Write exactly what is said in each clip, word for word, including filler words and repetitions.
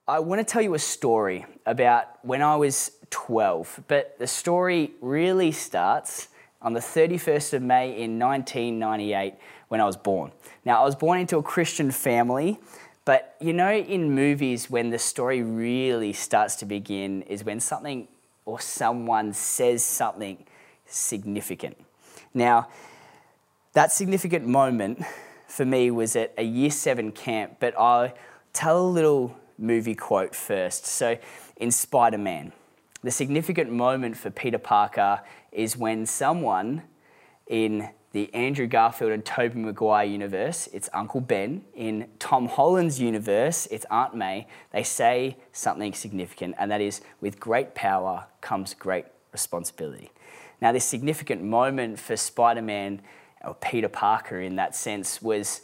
I want to tell you a story about when I was twelve, but the story really starts on the thirty-first of May in nineteen ninety-eight when I was born. Now, I was born into a Christian family, but you know, in movies, when the story really starts to begin is when something or someone says something significant. Now, that significant moment for me was at a year seven camp, but I'll tell a little movie quote first. So in Spider-Man, the significant moment for Peter Parker is when someone in the Andrew Garfield and Tobey Maguire universe, it's Uncle Ben. In Tom Holland's universe, it's Aunt May. They say something significant, and that is, with great power comes great responsibility. Now, this significant moment for Spider-Man, or Peter Parker in that sense, was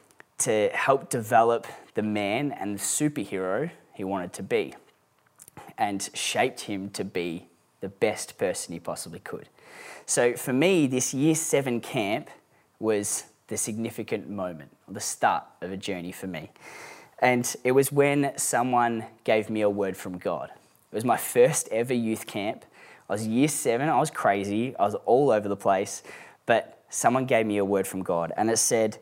to help develop the man and the superhero he wanted to be, and shaped him to be the best person he possibly could. So for me, this year seven camp was the significant moment, or the start of a journey for me. And it was when someone gave me a word from God. It was my first ever youth camp. I was year seven, I was crazy, I was all over the place, but someone gave me a word from God, and it said,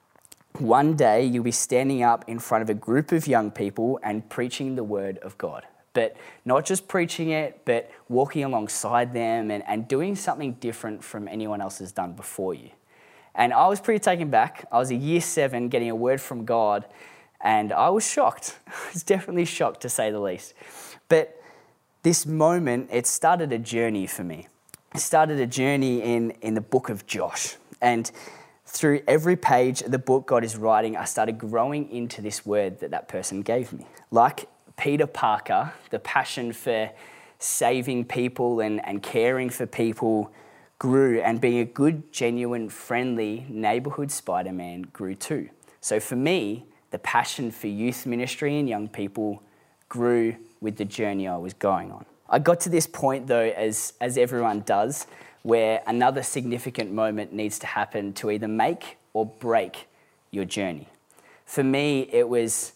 one day you'll be standing up in front of a group of young people and preaching the word of God. But not just preaching it, but walking alongside them and, and doing something different from anyone else has done before you. And I was pretty taken back. I was a year seven getting a word from God, and I was shocked. I was definitely shocked, to say the least. But this moment, it started a journey for me. It started a journey in, in the book of Josh. And through every page of the book God is writing, I started growing into this word that that person gave me. Like Peter Parker, the passion for saving people and, and caring for people grew, and being a good, genuine, friendly neighbourhood Spider-Man grew too. So for me, the passion for youth ministry and young people grew with the journey I was going on. I got to this point though, as, as everyone does, where another significant moment needs to happen to either make or break your journey. For me, it was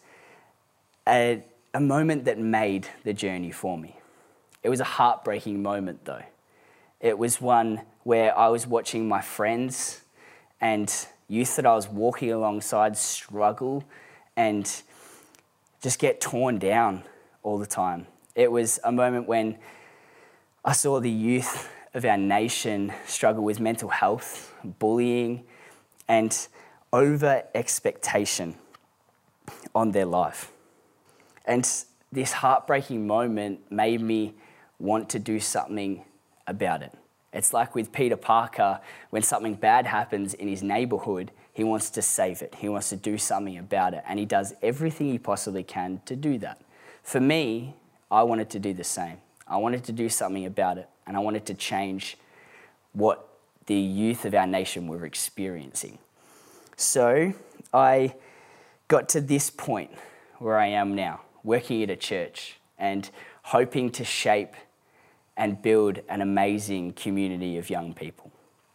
a A moment that made the journey for me. It was a heartbreaking moment though. It was one where I was watching my friends and youth that I was walking alongside struggle and just get torn down all the time. It was a moment when I saw the youth of our nation struggle with mental health, bullying, and over-expectation on their life. And this heartbreaking moment made me want to do something about it. It's like with Peter Parker, when something bad happens in his neighbourhood, he wants to save it. He wants to do something about it, and he does everything he possibly can to do that. For me, I wanted to do the same. I wanted to do something about it, and I wanted to change what the youth of our nation were experiencing. So I got to this point where I am now, working at a church and hoping to shape and build an amazing community of young people.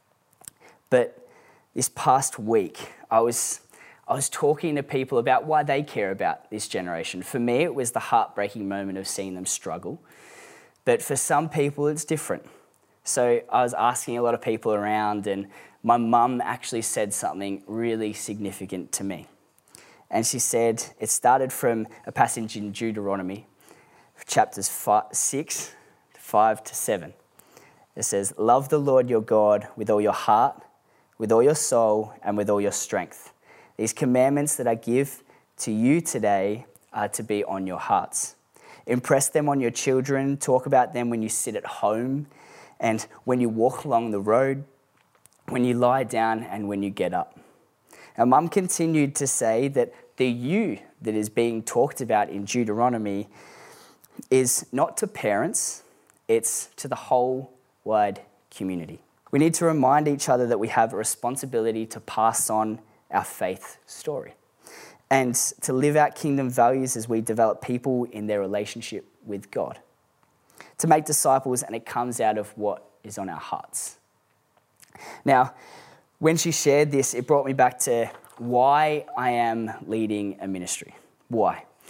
But this past week, I was I was talking to people about why they care about this generation. For me, it was the heartbreaking moment of seeing them struggle. But for some people, it's different. So I was asking a lot of people around, and my mum actually said something really significant to me. And she said, it started from a passage in Deuteronomy, chapters five, six, five to seven. It says, love the Lord your God with all your heart, with all your soul, and with all your strength. These commandments that I give to you today are to be on your hearts. Impress them on your children, talk about them when you sit at home, and when you walk along the road, when you lie down, and when you get up. And Mum continued to say that the you that is being talked about in Deuteronomy is not to parents, it's to the whole wide community. We need to remind each other that we have a responsibility to pass on our faith story and to live out kingdom values as we develop people in their relationship with God. To make disciples, and it comes out of what is on our hearts. Now, when she shared this, it brought me back to why I am leading a ministry. Why?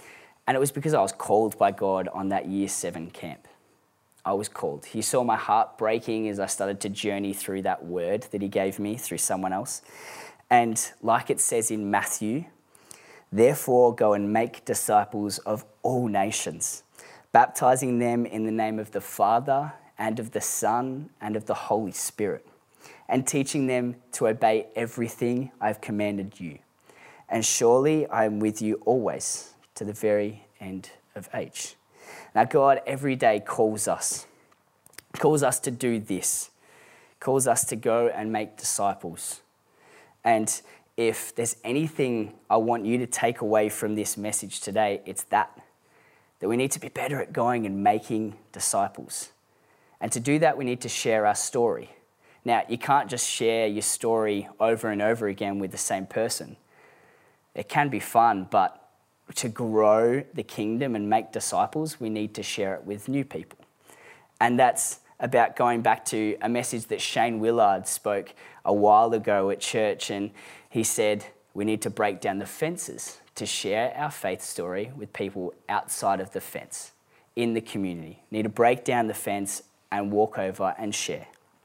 And it was because I was called by God on that year seven camp. I was called. He saw my heart breaking as I started to journey through that word that he gave me through someone else. And like it says in Matthew, therefore go and make disciples of all nations, baptizing them in the name of the Father and of the Son and of the Holy Spirit, and teaching them to obey everything I have commanded you. And surely I am with you always to the very end of age. Now God every day calls us, calls us to do this, calls us to go and make disciples. And if there's anything I want you to take away from this message today, it's that, that we need to be better at going and making disciples. And to do that, we need to share our story. Now, you can't just share your story over and over again with the same person. It can be fun, but to grow the kingdom and make disciples, we need to share it with new people. And that's about going back to a message that Shane Willard spoke a while ago at church, and he said we need to break down the fences to share our faith story with people outside of the fence, in the community. We need to break down the fence and walk over and share.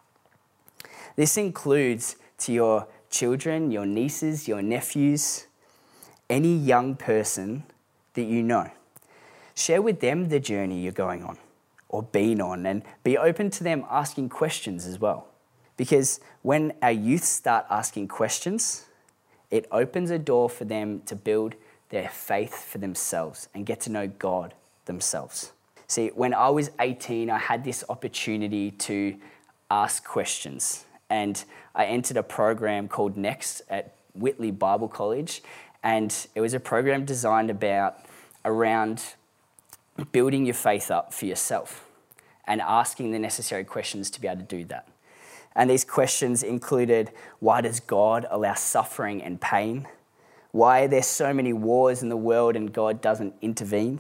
This includes to your children, your nieces, your nephews, any young person that you know. Share with them the journey you're going on or been on, and be open to them asking questions as well. Because when our youth start asking questions, it opens a door for them to build their faith for themselves and get to know God themselves. See, when I was eighteen, I had this opportunity to ask questions, and I entered a program called Next at Whitley Bible College, and it was a program designed about around building your faith up for yourself and asking the necessary questions to be able to do that. And these questions included, why does God allow suffering and pain? Why are there so many wars in the world and God doesn't intervene?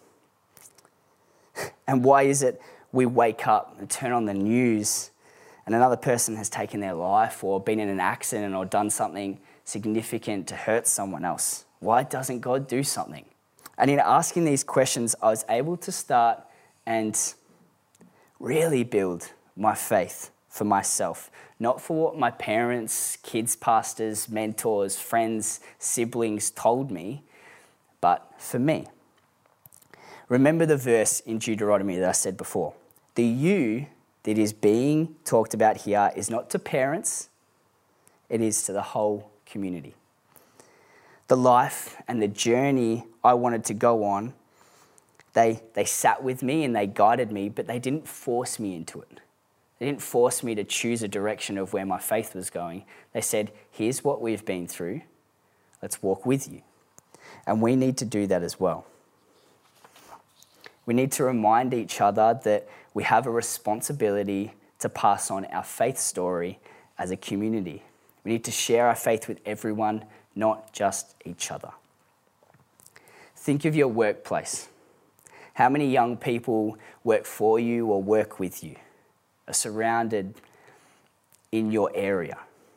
And why is it we wake up and turn on the news and another person has taken their life or been in an accident or done something significant to hurt someone else? Why doesn't God do something? And in asking these questions, I was able to start and really build my faith for myself, not for what my parents, kids, pastors, mentors, friends, siblings told me, but for me. Remember the verse in Deuteronomy that I said before. The you that is being talked about here is not to parents, it is to the whole community. The life and the journey I wanted to go on, they, they sat with me and they guided me, but they didn't force me into it. They didn't force me to choose a direction of where my faith was going. They said, here's what we've been through. Let's walk with you. And we need to do that as well. We need to remind each other that we have a responsibility to pass on our faith story as a community. We need to share our faith with everyone, not just each other. Think of your workplace. How many young people work for you or work with you, are surrounded in your area?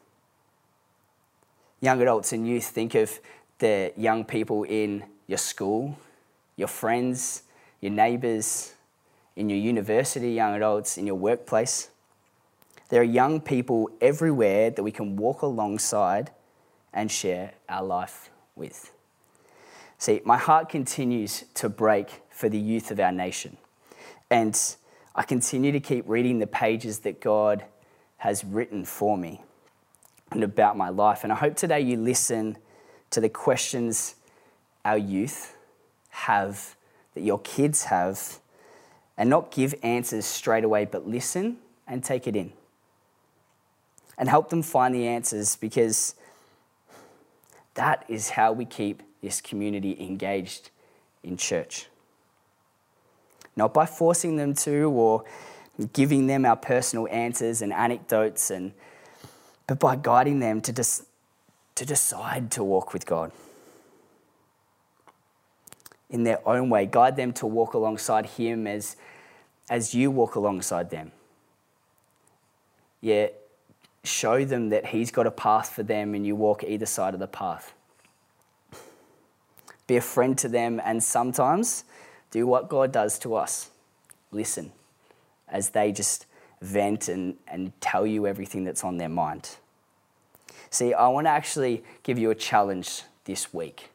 Young adults and youth, think of the young people in your school, your friends, your neighbours, in your university, young adults, in your workplace. There are young people everywhere that we can walk alongside and share our life with. See, my heart continues to break for the youth of our nation. And I continue to keep reading the pages that God has written for me and about my life. And I hope today you listen to the questions our youth have, that your kids have, and not give answers straight away, but listen and take it in. And help them find the answers, because that is how we keep this community engaged in church. Not by forcing them to or giving them our personal answers and anecdotes, and but by guiding them to, des- to decide to walk with God in their own way. Guide them to walk alongside Him as, as you walk alongside them. Yeah, show them that He's got a path for them and you walk either side of the path. Be a friend to them, and sometimes do what God does to us. Listen as they just vent and, and tell you everything that's on their mind. See, I want to actually give you a challenge this week.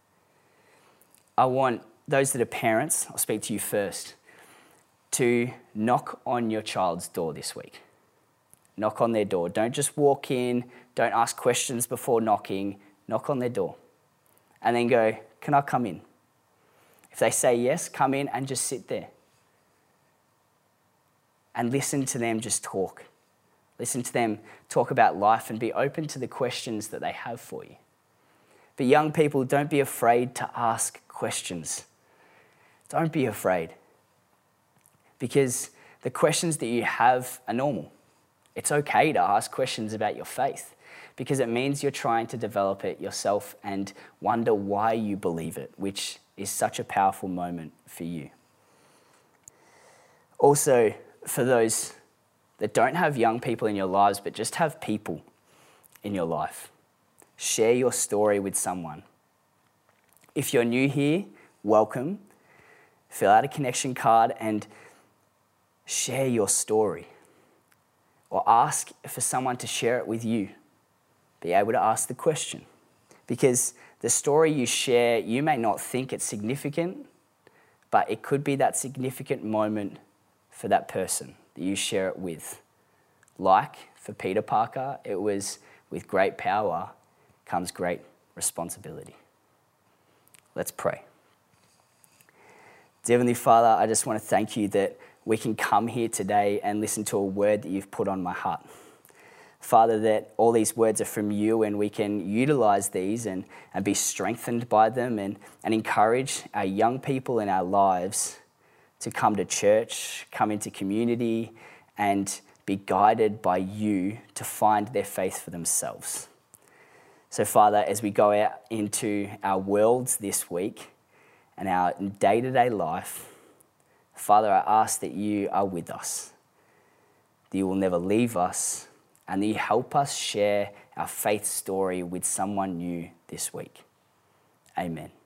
I want those that are parents, I'll speak to you first, to knock on your child's door this week. Knock on their door. Don't just walk in, don't ask questions before knocking, knock on their door. And then go, can I come in? If they say yes, come in and just sit there. And listen to them just talk. Listen to them talk about life and be open to the questions that they have for you. But young people, don't be afraid to ask questions. Don't be afraid. Because the questions that you have are normal. It's okay to ask questions about your faith because it means you're trying to develop it yourself and wonder why you believe it, which is such a powerful moment for you. Also, for those that don't have young people in your lives but just have people in your life, share your story with someone. If you're new here, welcome. Fill out a connection card and share your story. Or ask for someone to share it with you. Be able to ask the question. Because the story you share, you may not think it's significant, but it could be that significant moment for that person that you share it with. Like for Peter Parker, it was with great power comes great responsibility. Let's pray. Dear Heavenly Father, I just want to thank you that we can come here today and listen to a word that you've put on my heart. Father, that all these words are from you and we can utilize these and, and be strengthened by them and, and encourage our young people in our lives to come to church, come into community and be guided by you to find their faith for themselves. So Father, as we go out into our worlds this week and our day-to-day life, Father, I ask that you are with us, that you will never leave us, and that you help us share our faith story with someone new this week. Amen.